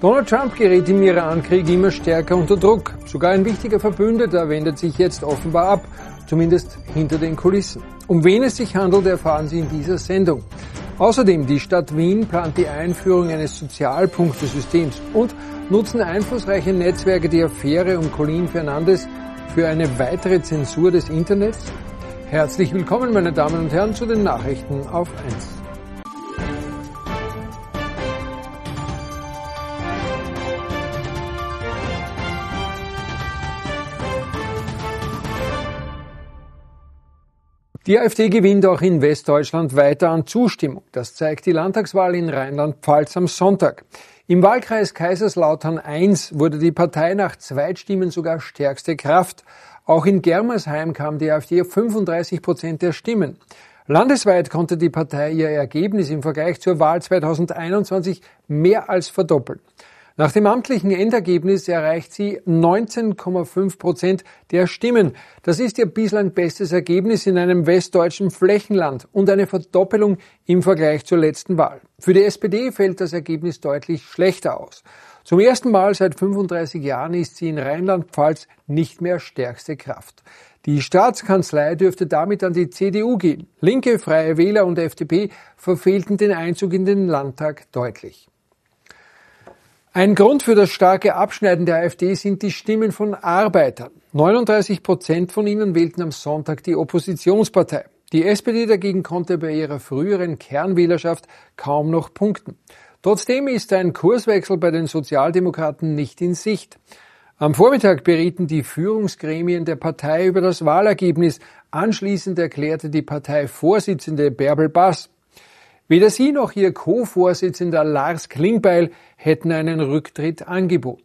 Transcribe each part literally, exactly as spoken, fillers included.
Donald Trump gerät im Iran-Krieg immer stärker unter Druck. Sogar ein wichtiger Verbündeter wendet sich jetzt offenbar ab, zumindest hinter den Kulissen. Um wen es sich handelt, erfahren Sie in dieser Sendung. Außerdem, die Stadt Wien plant die Einführung eines Sozialpunktesystems und nutzen einflussreiche Netzwerke die Affäre um Colin Fernandes für eine weitere Zensur des Internets. Herzlich willkommen, meine Damen und Herren, zu den Nachrichten auf eins. Die AfD gewinnt auch in Westdeutschland weiter an Zustimmung. Das zeigt die Landtagswahl in Rheinland-Pfalz am Sonntag. Im Wahlkreis Kaiserslautern eins wurde die Partei nach Zweitstimmen sogar stärkste Kraft. Auch in Germersheim kam die AfD auf fünfunddreißig Prozent der Stimmen. Landesweit konnte die Partei ihr Ergebnis im Vergleich zur Wahl zweitausendeinundzwanzig mehr als verdoppeln. Nach dem amtlichen Endergebnis erreicht sie neunzehn Komma fünf Prozent der Stimmen. Das ist ihr bislang bestes Ergebnis in einem westdeutschen Flächenland und eine Verdoppelung im Vergleich zur letzten Wahl. Für die S P D fällt das Ergebnis deutlich schlechter aus. Zum ersten Mal seit fünfunddreißig Jahren ist sie in Rheinland-Pfalz nicht mehr stärkste Kraft. Die Staatskanzlei dürfte damit an die C D U gehen. Linke, Freie Wähler und F D P verfehlten den Einzug in den Landtag deutlich. Ein Grund für das starke Abschneiden der AfD sind die Stimmen von Arbeitern. neununddreißig Prozent von ihnen wählten am Sonntag die Oppositionspartei. Die S P D dagegen konnte bei ihrer früheren Kernwählerschaft kaum noch punkten. Trotzdem ist ein Kurswechsel bei den Sozialdemokraten nicht in Sicht. Am Vormittag berieten die Führungsgremien der Partei über das Wahlergebnis. Anschließend erklärte die Parteivorsitzende Bärbel Bass: Weder sie noch ihr Co-Vorsitzender Lars Klingbeil hätten einen Rücktritt angeboten.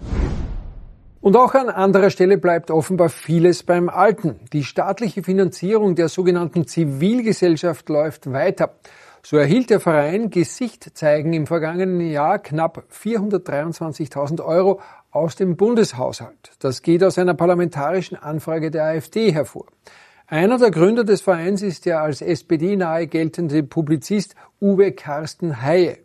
Und auch an anderer Stelle bleibt offenbar vieles beim Alten. Die staatliche Finanzierung der sogenannten Zivilgesellschaft läuft weiter. So erhielt der Verein Gesicht zeigen im vergangenen Jahr knapp vierhundertdreiundzwanzigtausend Euro aus dem Bundeshaushalt. Das geht aus einer parlamentarischen Anfrage der AfD hervor. Einer der Gründer des Vereins ist der als S P D-nahe geltende Publizist Uwe Carsten Haye.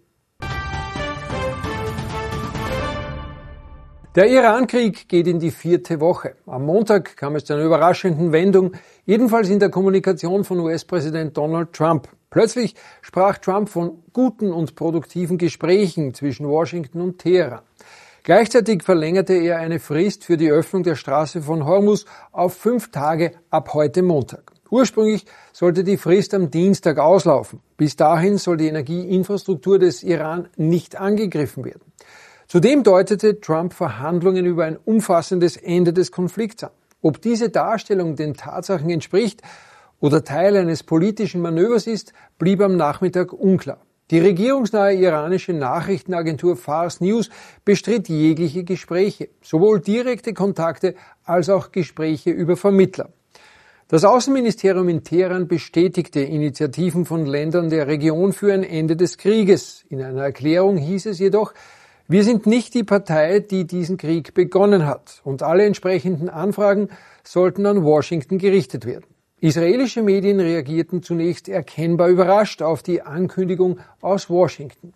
Der Iran-Krieg geht in die vierte Woche. Am Montag kam es zu einer überraschenden Wendung, jedenfalls in der Kommunikation von U S-Präsident Donald Trump. Plötzlich sprach Trump von guten und produktiven Gesprächen zwischen Washington und Teheran. Gleichzeitig verlängerte er eine Frist für die Öffnung der Straße von Hormuz auf fünf Tage ab heute Montag. Ursprünglich sollte die Frist am Dienstag auslaufen. Bis dahin soll die Energieinfrastruktur des Iran nicht angegriffen werden. Zudem deutete Trump Verhandlungen über ein umfassendes Ende des Konflikts an. Ob diese Darstellung den Tatsachen entspricht oder Teil eines politischen Manövers ist, blieb am Nachmittag unklar. Die regierungsnahe iranische Nachrichtenagentur Fars News bestritt jegliche Gespräche, sowohl direkte Kontakte als auch Gespräche über Vermittler. Das Außenministerium in Teheran bestätigte Initiativen von Ländern der Region für ein Ende des Krieges. In einer Erklärung hieß es jedoch: Wir sind nicht die Partei, die diesen Krieg begonnen hat, und alle entsprechenden Anfragen sollten an Washington gerichtet werden. Israelische Medien reagierten zunächst erkennbar überrascht auf die Ankündigung aus Washington.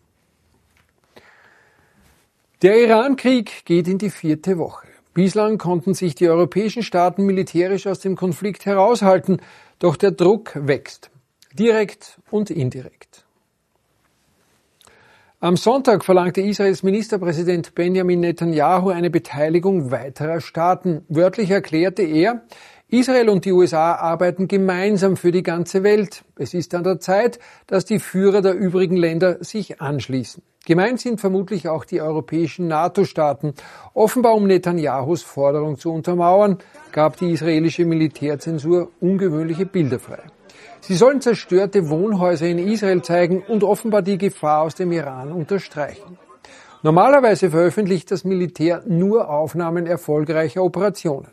Der Iran-Krieg geht in die vierte Woche. Bislang konnten sich die europäischen Staaten militärisch aus dem Konflikt heraushalten, doch der Druck wächst, direkt und indirekt. Am Sonntag verlangte Israels Ministerpräsident Benjamin Netanyahu eine Beteiligung weiterer Staaten. Wörtlich erklärte er: Israel und die U S A arbeiten gemeinsam für die ganze Welt. Es ist an der Zeit, dass die Führer der übrigen Länder sich anschließen. Gemeint sind vermutlich auch die europäischen NATO-Staaten. Offenbar, um Netanyahus Forderung zu untermauern, gab die israelische Militärzensur ungewöhnliche Bilder frei. Sie sollen zerstörte Wohnhäuser in Israel zeigen und offenbar die Gefahr aus dem Iran unterstreichen. Normalerweise veröffentlicht das Militär nur Aufnahmen erfolgreicher Operationen.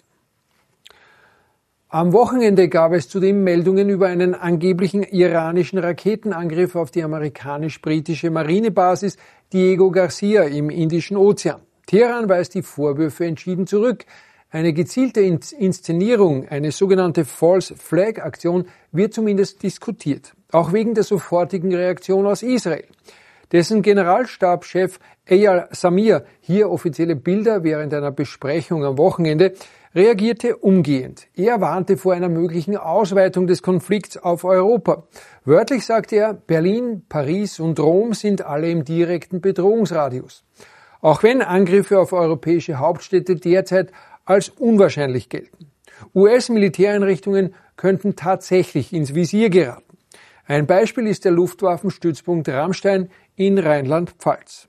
Am Wochenende gab es zudem Meldungen über einen angeblichen iranischen Raketenangriff auf die amerikanisch-britische Marinebasis Diego Garcia im Indischen Ozean. Teheran weist die Vorwürfe entschieden zurück. Eine gezielte Inszenierung, eine sogenannte False Flag Aktion, wird zumindest diskutiert. Auch wegen der sofortigen Reaktion aus Israel. Dessen Generalstabschef Eyal Zamir, hier offizielle Bilder während einer Besprechung am Wochenende, reagierte umgehend. Er warnte vor einer möglichen Ausweitung des Konflikts auf Europa. Wörtlich sagte er, Berlin, Paris und Rom sind alle im direkten Bedrohungsradius. Auch wenn Angriffe auf europäische Hauptstädte derzeit als unwahrscheinlich gelten. U S-Militäreinrichtungen könnten tatsächlich ins Visier geraten. Ein Beispiel ist der Luftwaffenstützpunkt Ramstein in Rheinland-Pfalz.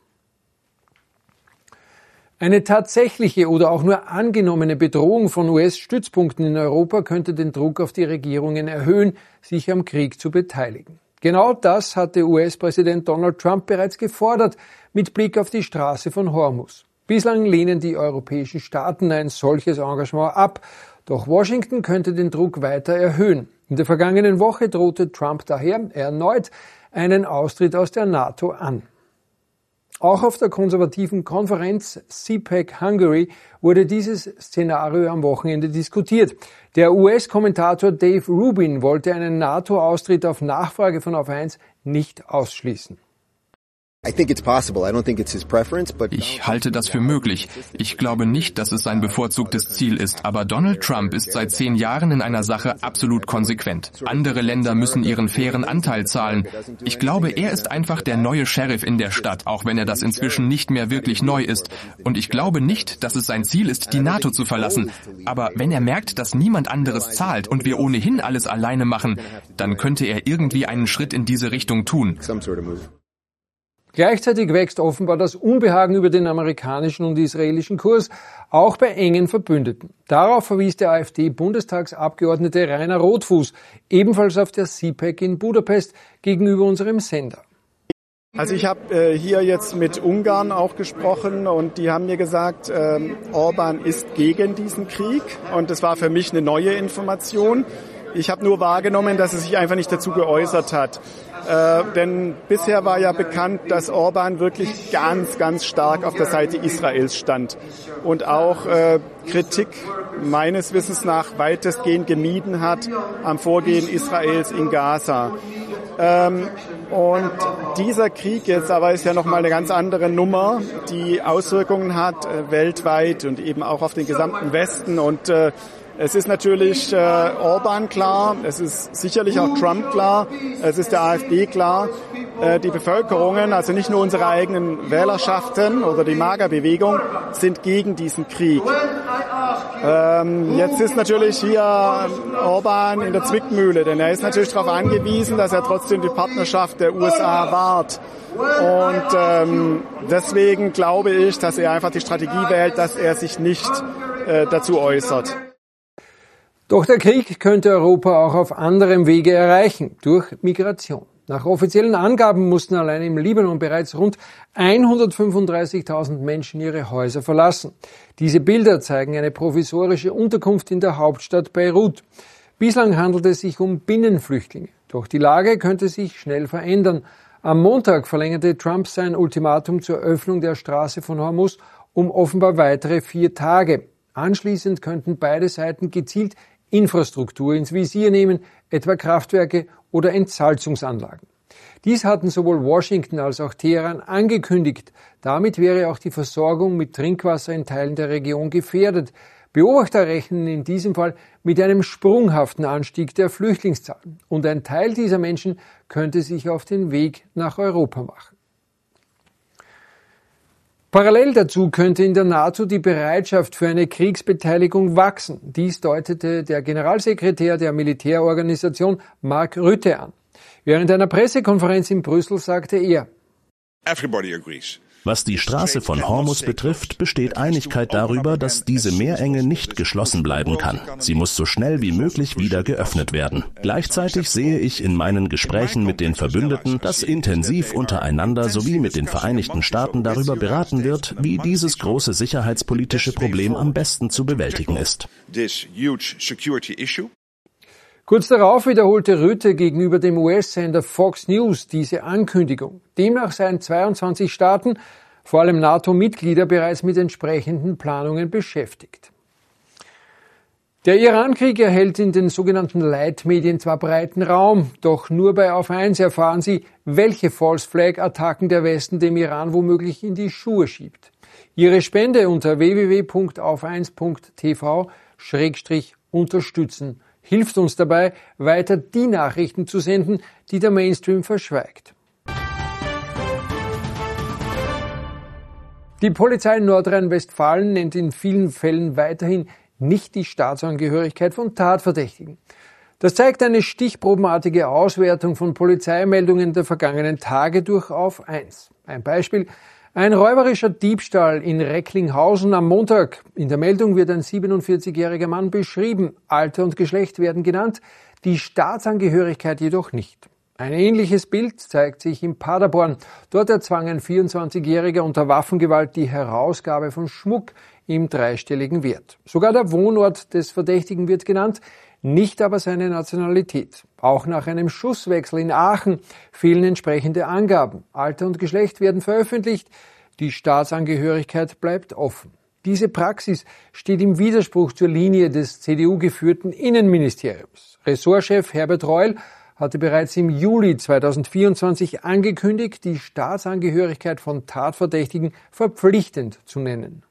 Eine tatsächliche oder auch nur angenommene Bedrohung von U S-Stützpunkten in Europa könnte den Druck auf die Regierungen erhöhen, sich am Krieg zu beteiligen. Genau das hatte U S-Präsident Donald Trump bereits gefordert, mit Blick auf die Straße von Hormuz. Bislang lehnen die europäischen Staaten ein solches Engagement ab, doch Washington könnte den Druck weiter erhöhen. In der vergangenen Woche drohte Trump daher erneut einen Austritt aus der NATO an. Auch auf der konservativen Konferenz C PAC Hungary wurde dieses Szenario am Wochenende diskutiert. Der U S-Kommentator Dave Rubin wollte einen NATO-Austritt auf Nachfrage von Auf eins nicht ausschließen. Ich halte das für möglich. Ich glaube nicht, dass es sein bevorzugtes Ziel ist, aber Donald Trump ist seit zehn Jahren in einer Sache absolut konsequent. Andere Länder müssen ihren fairen Anteil zahlen. Ich glaube, er ist einfach der neue Sheriff in der Stadt, auch wenn er das inzwischen nicht mehr wirklich neu ist. Und ich glaube nicht, dass es sein Ziel ist, die NATO zu verlassen. Aber wenn er merkt, dass niemand anderes zahlt und wir ohnehin alles alleine machen, dann könnte er irgendwie einen Schritt in diese Richtung tun. Gleichzeitig wächst offenbar das Unbehagen über den amerikanischen und israelischen Kurs, auch bei engen Verbündeten. Darauf verwies der AfD-Bundestagsabgeordnete Rainer Rotfuß, ebenfalls auf der C PAC in Budapest, gegenüber unserem Sender. Also ich habe äh, hier jetzt mit Ungarn auch gesprochen und die haben mir gesagt, äh, Orban ist gegen diesen Krieg und das war für mich eine neue Information. Ich habe nur wahrgenommen, dass er sich einfach nicht dazu geäußert hat. Äh, denn bisher war ja bekannt, dass Orban wirklich ganz, ganz stark auf der Seite Israels stand und auch äh, Kritik meines Wissens nach weitestgehend gemieden hat am Vorgehen Israels in Gaza. Ähm, und dieser Krieg jetzt aber ist ja nochmal eine ganz andere Nummer, die Auswirkungen hat äh, weltweit und eben auch auf den gesamten Westen und äh, es ist natürlich äh, Orban klar, es ist sicherlich auch Trump klar, es ist der AfD klar. Äh, die Bevölkerungen, also nicht nur unsere eigenen Wählerschaften oder die MAGA-Bewegung, sind gegen diesen Krieg. Ähm, jetzt ist natürlich hier Orban in der Zwickmühle, denn er ist natürlich darauf angewiesen, dass er trotzdem die Partnerschaft der U S A wahrt. Und ähm, deswegen glaube ich, dass er einfach die Strategie wählt, dass er sich nicht äh, dazu äußert. Doch der Krieg könnte Europa auch auf anderem Wege erreichen, durch Migration. Nach offiziellen Angaben mussten allein im Libanon bereits rund hundertfünfunddreißigtausend Menschen ihre Häuser verlassen. Diese Bilder zeigen eine provisorische Unterkunft in der Hauptstadt Beirut. Bislang handelt es sich um Binnenflüchtlinge. Doch die Lage könnte sich schnell verändern. Am Montag verlängerte Trump sein Ultimatum zur Öffnung der Straße von Hormuz um offenbar weitere vier Tage. Anschließend könnten beide Seiten gezielt Infrastruktur ins Visier nehmen, etwa Kraftwerke oder Entsalzungsanlagen. Dies hatten sowohl Washington als auch Teheran angekündigt. Damit wäre auch die Versorgung mit Trinkwasser in Teilen der Region gefährdet. Beobachter rechnen in diesem Fall mit einem sprunghaften Anstieg der Flüchtlingszahlen. Und ein Teil dieser Menschen könnte sich auf den Weg nach Europa machen. Parallel dazu könnte in der NATO die Bereitschaft für eine Kriegsbeteiligung wachsen. Dies deutete der Generalsekretär der Militärorganisation Mark Rutte an. Während einer Pressekonferenz in Brüssel sagte er: Everybody agrees. Was die Straße von Hormuz betrifft, besteht Einigkeit darüber, dass diese Meerenge nicht geschlossen bleiben kann. Sie muss so schnell wie möglich wieder geöffnet werden. Gleichzeitig sehe ich in meinen Gesprächen mit den Verbündeten, dass intensiv untereinander sowie mit den Vereinigten Staaten darüber beraten wird, wie dieses große sicherheitspolitische Problem am besten zu bewältigen ist. Kurz darauf wiederholte Rutte gegenüber dem U S-Sender Fox News diese Ankündigung. Demnach seien zweiundzwanzig Staaten, vor allem NATO-Mitglieder, bereits mit entsprechenden Planungen beschäftigt. Der Iran-Krieg erhält in den sogenannten Leitmedien zwar breiten Raum, doch nur bei Auf eins erfahren Sie, welche False-Flag-Attacken der Westen dem Iran womöglich in die Schuhe schiebt. Ihre Spende unter w w w punkt auf eins punkt t v schrägstrich unterstützen hilft uns dabei, weiter die Nachrichten zu senden, die der Mainstream verschweigt. Die Polizei in Nordrhein-Westfalen nennt in vielen Fällen weiterhin nicht die Staatsangehörigkeit von Tatverdächtigen. Das zeigt eine stichprobenartige Auswertung von Polizeimeldungen der vergangenen Tage durch Auf eins. Ein Beispiel: Ein räuberischer Diebstahl in Recklinghausen am Montag. In der Meldung wird ein siebenundvierzigjähriger Mann beschrieben. Alter und Geschlecht werden genannt, die Staatsangehörigkeit jedoch nicht. Ein ähnliches Bild zeigt sich in Paderborn. Dort erzwang ein vierundzwanzigjähriger unter Waffengewalt die Herausgabe von Schmuck im dreistelligen Wert. Sogar der Wohnort des Verdächtigen wird genannt, nicht aber seine Nationalität. Auch nach einem Schusswechsel in Aachen fehlen entsprechende Angaben. Alter und Geschlecht werden veröffentlicht, die Staatsangehörigkeit bleibt offen. Diese Praxis steht im Widerspruch zur Linie des C D U-geführten Innenministeriums. Ressortchef Herbert Reul hatte bereits im Juli zweitausendvierundzwanzig angekündigt, die Staatsangehörigkeit von Tatverdächtigen verpflichtend zu nennen.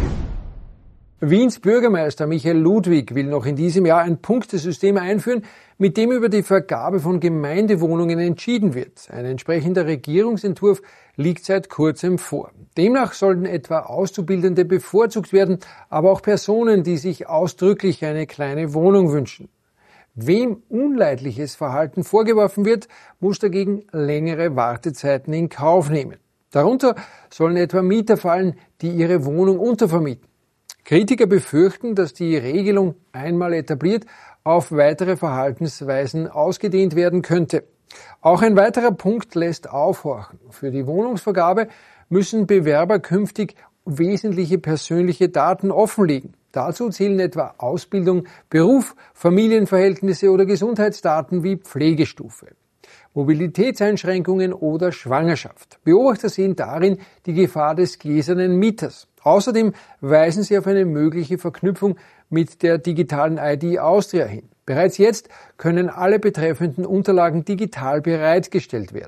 Wiens Bürgermeister Michael Ludwig will noch in diesem Jahr ein Punktesystem einführen, mit dem über die Vergabe von Gemeindewohnungen entschieden wird. Ein entsprechender Regierungsentwurf liegt seit kurzem vor. Demnach sollen etwa Auszubildende bevorzugt werden, aber auch Personen, die sich ausdrücklich eine kleine Wohnung wünschen. Wem unleidliches Verhalten vorgeworfen wird, muss dagegen längere Wartezeiten in Kauf nehmen. Darunter sollen etwa Mieter fallen, die ihre Wohnung untervermieten. Kritiker befürchten, dass die Regelung, einmal etabliert, auf weitere Verhaltensweisen ausgedehnt werden könnte. Auch ein weiterer Punkt lässt aufhorchen. Für die Wohnungsvergabe müssen Bewerber künftig wesentliche persönliche Daten offenlegen. Dazu zählen etwa Ausbildung, Beruf, Familienverhältnisse oder Gesundheitsdaten wie Pflegestufe, Mobilitätseinschränkungen oder Schwangerschaft. Beobachter sehen darin die Gefahr des gläsernen Mieters. Außerdem weisen sie auf eine mögliche Verknüpfung mit der digitalen I D Austria hin. Bereits jetzt können alle betreffenden Unterlagen digital bereitgestellt werden.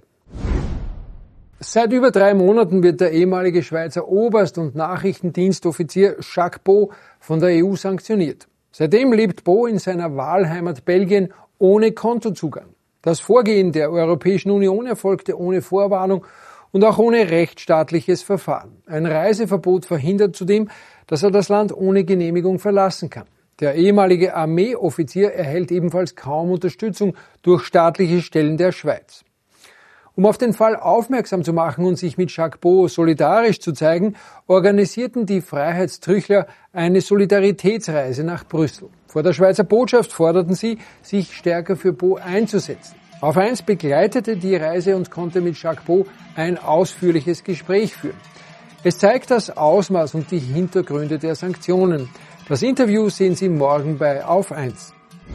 Seit über drei Monaten wird der ehemalige Schweizer Oberst- und Nachrichtendienstoffizier Jacques Beau von der E U sanktioniert. Seitdem lebt Beau in seiner Wahlheimat Belgien ohne Kontozugang. Das Vorgehen der Europäischen Union erfolgte ohne Vorwarnung und auch ohne rechtsstaatliches Verfahren. Ein Reiseverbot verhindert zudem, dass er das Land ohne Genehmigung verlassen kann. Der ehemalige Armeeoffizier erhält ebenfalls kaum Unterstützung durch staatliche Stellen der Schweiz. Um auf den Fall aufmerksam zu machen und sich mit Jacques Beau solidarisch zu zeigen, organisierten die Freiheitstrüchler eine Solidaritätsreise nach Brüssel. Vor der Schweizer Botschaft forderten sie, sich stärker für Beau einzusetzen. Auf eins begleitete die Reise und konnte mit Jacques Beau ein ausführliches Gespräch führen. Es zeigt das Ausmaß und die Hintergründe der Sanktionen. Das Interview sehen Sie morgen bei Auf eins.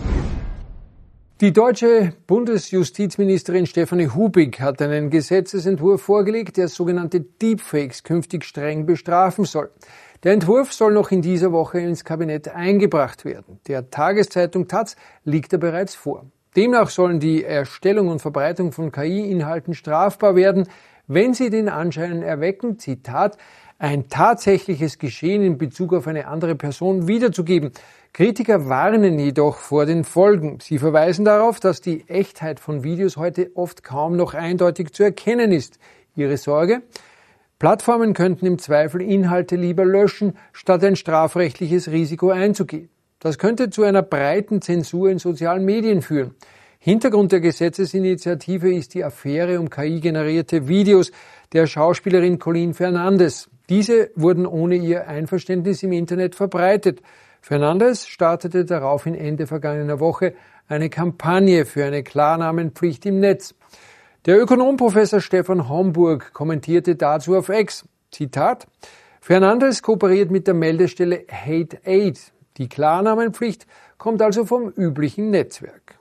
Die deutsche Bundesjustizministerin Stefanie Hubig hat einen Gesetzesentwurf vorgelegt, der sogenannte Deepfakes künftig streng bestrafen soll. Der Entwurf soll noch in dieser Woche ins Kabinett eingebracht werden. Der Tageszeitung Taz liegt er bereits vor. Demnach sollen die Erstellung und Verbreitung von K I-Inhalten strafbar werden, wenn sie den Anschein erwecken, Zitat, ein tatsächliches Geschehen in Bezug auf eine andere Person wiederzugeben. Kritiker warnen jedoch vor den Folgen. Sie verweisen darauf, dass die Echtheit von Videos heute oft kaum noch eindeutig zu erkennen ist. Ihre Sorge? Plattformen könnten im Zweifel Inhalte lieber löschen, statt ein strafrechtliches Risiko einzugehen. Das könnte zu einer breiten Zensur in sozialen Medien führen. Hintergrund der Gesetzesinitiative ist die Affäre um K I-generierte Videos der Schauspielerin Colleen Fernandes. Diese wurden ohne ihr Einverständnis im Internet verbreitet. Fernandes startete daraufhin Ende vergangener Woche eine Kampagne für eine Klarnamenpflicht im Netz. Der Ökonom Professor Stefan Homburg kommentierte dazu auf X, Zitat, Fernandes kooperiert mit der Meldestelle Hate Aid. Die Klarnamenpflicht kommt also vom üblichen Netzwerk.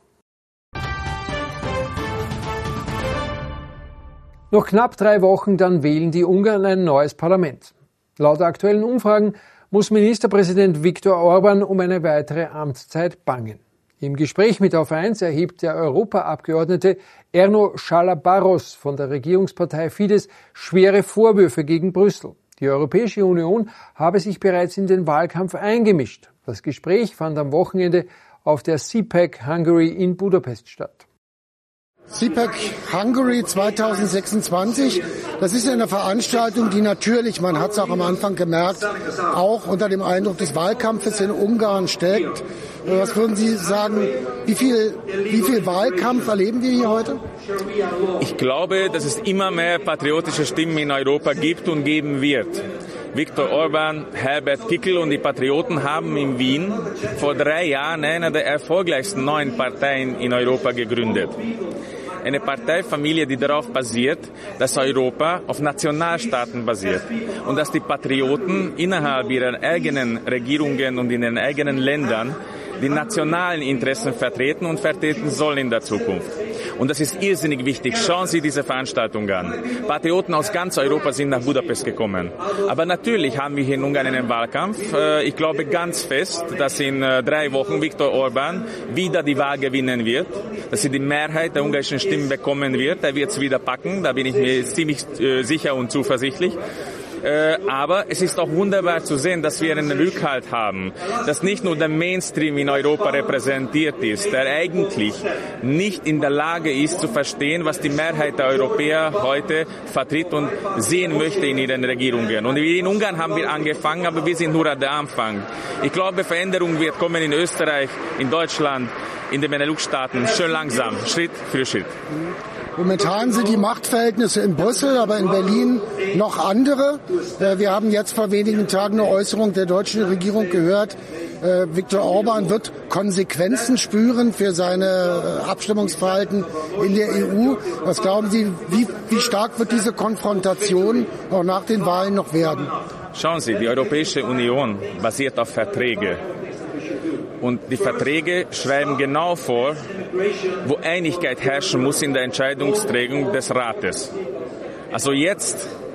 Noch knapp drei Wochen, dann wählen die Ungarn ein neues Parlament. Laut aktuellen Umfragen muss Ministerpräsident Viktor Orban um eine weitere Amtszeit bangen. Im Gespräch mit Auf eins erhebt der Europaabgeordnete Erno Chalabarros von der Regierungspartei Fidesz schwere Vorwürfe gegen Brüssel. Die Europäische Union habe sich bereits in den Wahlkampf eingemischt. Das Gespräch fand am Wochenende auf der C PAC Hungary in Budapest statt. C PAC Hungary zweitausendsechsundzwanzig, das ist eine Veranstaltung, die natürlich, man hat es auch am Anfang gemerkt, auch unter dem Eindruck des Wahlkampfes in Ungarn steckt. Was würden Sie sagen, wie viel, wie viel Wahlkampf erleben wir hier heute? Ich glaube, dass es immer mehr patriotische Stimmen in Europa gibt und geben wird. Viktor Orban, Herbert Kickl und die Patrioten haben in Wien vor drei Jahren eine der erfolgreichsten neuen Parteien in Europa gegründet. Eine Parteifamilie, die darauf basiert, dass Europa auf Nationalstaaten basiert und dass die Patrioten innerhalb ihrer eigenen Regierungen und in den eigenen Ländern die nationalen Interessen vertreten und vertreten sollen in der Zukunft. Und das ist irrsinnig wichtig. Schauen Sie diese Veranstaltung an. Patrioten aus ganz Europa sind nach Budapest gekommen. Aber natürlich haben wir hier in Ungarn einen Wahlkampf. Ich glaube ganz fest, dass in drei Wochen Viktor Orban wieder die Wahl gewinnen wird, dass er die Mehrheit der ungarischen Stimmen bekommen wird. Er wird es wieder packen, da bin ich mir ziemlich sicher und zuversichtlich. Äh, aber es ist auch wunderbar zu sehen, dass wir einen Rückhalt haben, dass nicht nur der Mainstream in Europa repräsentiert ist, der eigentlich nicht in der Lage ist zu verstehen, was die Mehrheit der Europäer heute vertritt und sehen möchte in ihren Regierungen. Und in Ungarn haben wir angefangen, aber wir sind nur an der Anfang. Ich glaube, Veränderung wird kommen in Österreich, in Deutschland, in den Benelux-Staaten, schön langsam, Schritt für Schritt. Momentan sind die Machtverhältnisse in Brüssel, aber in Berlin noch andere. Wir haben jetzt vor wenigen Tagen eine Äußerung der deutschen Regierung gehört. Viktor Orban wird Konsequenzen spüren für seine Abstimmungsverhalten in der E U. Was glauben Sie, wie, wie stark wird diese Konfrontation auch nach den Wahlen noch werden? Schauen Sie, die Europäische Union basiert auf Verträgen. Und die Verträge schreiben genau vor, wo Einigkeit herrschen muss in der Entscheidungsträgung des Rates. Also jetzt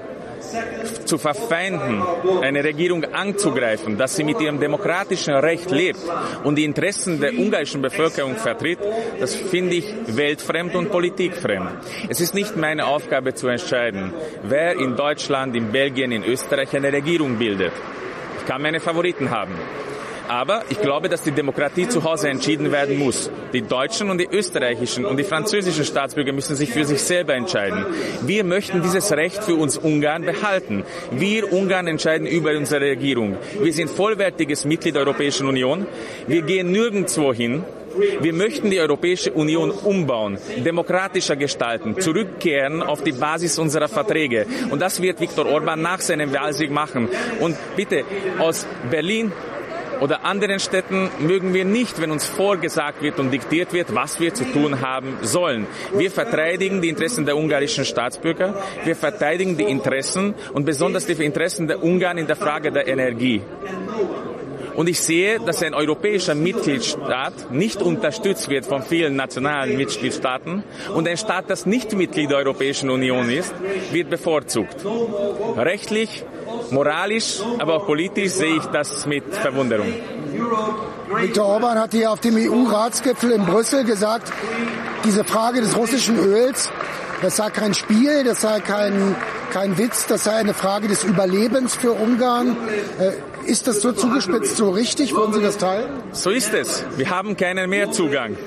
zu verfeinden, eine Regierung anzugreifen, dass sie mit ihrem demokratischen Recht lebt und die Interessen der ungarischen Bevölkerung vertritt, das finde ich weltfremd und politikfremd. Es ist nicht meine Aufgabe zu entscheiden, wer in Deutschland, in Belgien, in Österreich eine Regierung bildet. Ich kann meine Favoriten haben. Aber ich glaube, dass die Demokratie zu Hause entschieden werden muss. Die deutschen und die österreichischen und die französischen Staatsbürger müssen sich für sich selber entscheiden. Wir möchten dieses Recht für uns Ungarn behalten. Wir Ungarn entscheiden über unsere Regierung. Wir sind vollwertiges Mitglied der Europäischen Union. Wir gehen nirgendwo hin. Wir möchten die Europäische Union umbauen, demokratischer gestalten, zurückkehren auf die Basis unserer Verträge. Und das wird Viktor Orban nach seinem Wahlsieg machen. Und bitte, aus Berlin oder anderen Städten mögen wir nicht, wenn uns vorgesagt wird und diktiert wird, was wir zu tun haben sollen. Wir verteidigen die Interessen der ungarischen Staatsbürger, wir verteidigen die Interessen und besonders die Interessen der Ungarn in der Frage der Energie. Und ich sehe, dass ein europäischer Mitgliedstaat nicht unterstützt wird von vielen nationalen Mitgliedstaaten und ein Staat, das nicht Mitglied der Europäischen Union ist, wird bevorzugt. Rechtlich, moralisch, aber auch politisch sehe ich das mit Verwunderung. Viktor Orban hat hier auf dem E U-Ratsgipfel in Brüssel gesagt, diese Frage des russischen Öls, das sei kein Spiel, das sei kein, kein Witz, das sei eine Frage des Überlebens für Ungarn. Äh, ist das so zugespitzt, so richtig? Wollen Sie das teilen? So ist es. Wir haben keinen Mehrzugang.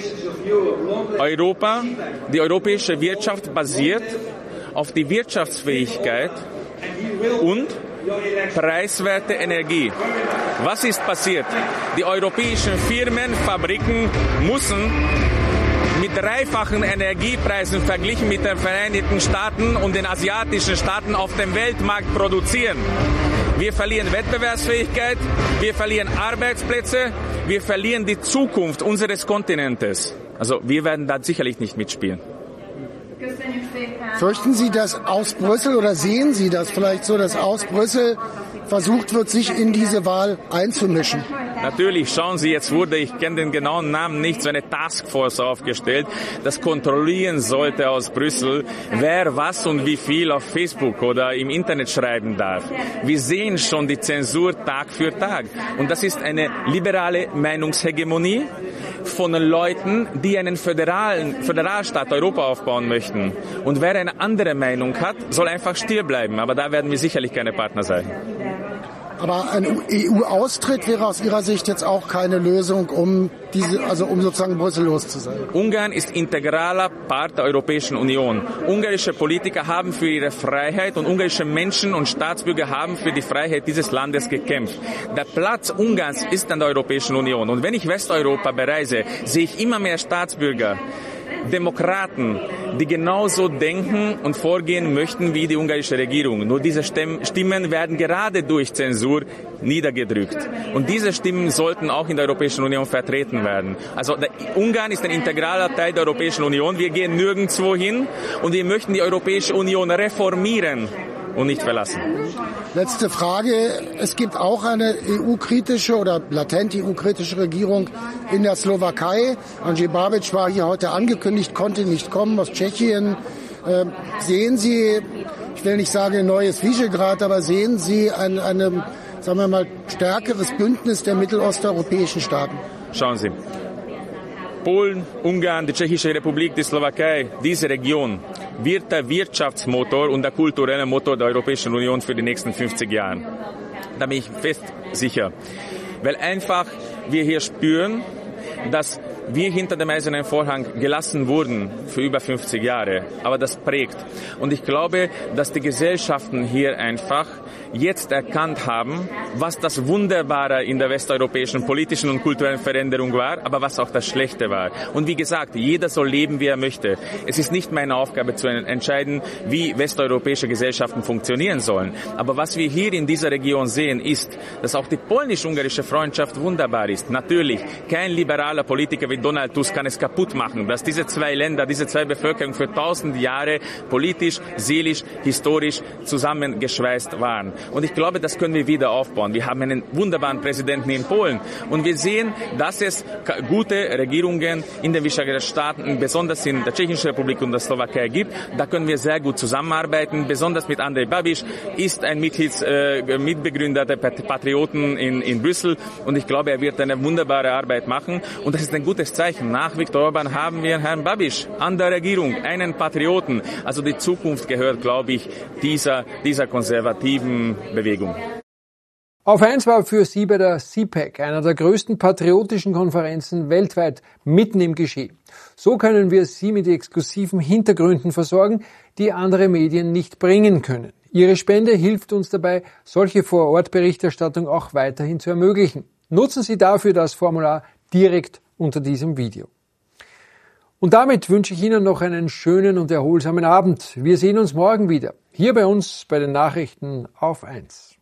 Europa, die europäische Wirtschaft basiert auf die Wirtschaftsfähigkeit und preiswerte Energie. Was ist passiert? Die europäischen Firmen, Fabriken müssen mit dreifachen Energiepreisen verglichen mit den Vereinigten Staaten und den asiatischen Staaten auf dem Weltmarkt produzieren. Wir verlieren Wettbewerbsfähigkeit, wir verlieren Arbeitsplätze, wir verlieren die Zukunft unseres Kontinentes. Also wir werden da sicherlich nicht mitspielen. Fürchten Sie, dass aus Brüssel oder sehen Sie das vielleicht so, dass aus Brüssel versucht wird, sich in diese Wahl einzumischen? Natürlich, schauen Sie, jetzt wurde, ich kenne den genauen Namen nicht, so eine Taskforce aufgestellt, das kontrollieren sollte aus Brüssel, wer was und wie viel auf Facebook oder im Internet schreiben darf. Wir sehen schon die Zensur Tag für Tag. Und das ist eine liberale Meinungshegemonie von Leuten, die einen föderalen Föderalstaat Europa aufbauen möchten. Und wer eine andere Meinung hat, soll einfach still bleiben. Aber da werden wir sicherlich keine Partner sein. Aber ein E U-Austritt wäre aus Ihrer Sicht jetzt auch keine Lösung, um diese, also um sozusagen Brüssel los zu sein. Ungarn ist integraler Part der Europäischen Union. Ungarische Politiker haben für ihre Freiheit und ungarische Menschen und Staatsbürger haben für die Freiheit dieses Landes gekämpft. Der Platz Ungarns ist an der Europäischen Union. Und wenn ich Westeuropa bereise, sehe ich immer mehr Staatsbürger, Demokraten, die genauso denken und vorgehen möchten wie die ungarische Regierung. Nur diese Stimmen werden gerade durch Zensur niedergedrückt. Und diese Stimmen sollten auch in der Europäischen Union vertreten werden. Also der Ungarn ist ein integraler Teil der Europäischen Union. Wir gehen nirgendwo hin und wir möchten die Europäische Union reformieren und nicht verlassen. Letzte Frage. Es gibt auch eine E U-kritische oder latent E U-kritische Regierung in der Slowakei. Andrej Babiš war hier heute angekündigt, konnte nicht kommen, aus Tschechien. Äh, sehen Sie, ich will nicht sagen ein neues Visegrad, aber sehen Sie ein, eine, sagen wir mal, stärkeres Bündnis der mittelosteuropäischen Staaten? Schauen Sie. Polen, Ungarn, die Tschechische Republik, die Slowakei, diese Region wird der Wirtschaftsmotor und der kulturelle Motor der Europäischen Union für die nächsten fünfzig Jahre. Da bin ich fest sicher. Weil einfach wir hier spüren, dass wir hinter dem Eisernen Vorhang gelassen wurden für über fünfzig Jahre. Aber das prägt. Und ich glaube, dass die Gesellschaften hier einfach jetzt erkannt haben, was das Wunderbare in der westeuropäischen politischen und kulturellen Veränderung war, aber was auch das Schlechte war. Und wie gesagt, jeder soll leben, wie er möchte. Es ist nicht meine Aufgabe zu entscheiden, wie westeuropäische Gesellschaften funktionieren sollen. Aber was wir hier in dieser Region sehen, ist, dass auch die polnisch-ungarische Freundschaft wunderbar ist. Natürlich, kein liberaler Politiker wie Donald Tusk kann es kaputt machen, dass diese zwei Länder, diese zwei Bevölkerungen für tausend Jahre politisch, seelisch, historisch zusammengeschweißt waren. Und ich glaube, das können wir wieder aufbauen. Wir haben einen wunderbaren Präsidenten in Polen. Und wir sehen, dass es gute Regierungen in den Visegrad-Staaten, besonders in der Tschechischen Republik und der Slowakei gibt. Da können wir sehr gut zusammenarbeiten. Besonders mit Andrej Babiš ist ein Mitglieds, äh, Mitbegründer der Patrioten in, in Brüssel. Und ich glaube, er wird eine wunderbare Arbeit machen. Und das ist ein gutes Zeichen. Nach Viktor Orbán haben wir Herrn Babiš an der Regierung, einen Patrioten. Also die Zukunft gehört, glaube ich, dieser, dieser konservativen Bewegung. Auf eins war für Sie bei der C PAC, einer der größten patriotischen Konferenzen weltweit, mitten im Geschehen. So können wir Sie mit exklusiven Hintergründen versorgen, die andere Medien nicht bringen können. Ihre Spende hilft uns dabei, solche Vor-Ort-Berichterstattung auch weiterhin zu ermöglichen. Nutzen Sie dafür das Formular direkt unter diesem Video. Und damit wünsche ich Ihnen noch einen schönen und erholsamen Abend. Wir sehen uns morgen wieder, hier bei uns bei den Nachrichten auf eins.